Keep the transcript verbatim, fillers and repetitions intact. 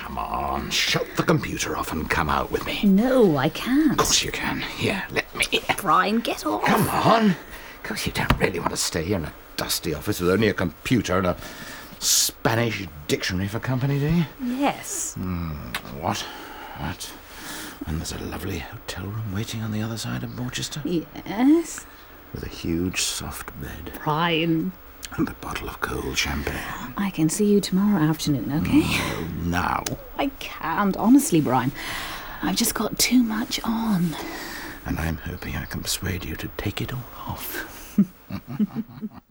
come on. Shut the computer off and come out with me. No, I can't. Of course you can. Here, let me. Brian, get off. Come on. Of course you don't really want to stay here in a dusty office with only a computer and a Spanish dictionary for company, do you? Yes. Mm, what? What? And there's a lovely hotel room waiting on the other side of Borchester? Yes. With a huge soft bed. Brian. And a bottle of cold champagne. I can see you tomorrow afternoon, okay? No, now. I can't, honestly, Brian. I've just got too much on. And I'm hoping I can persuade you to take it all off.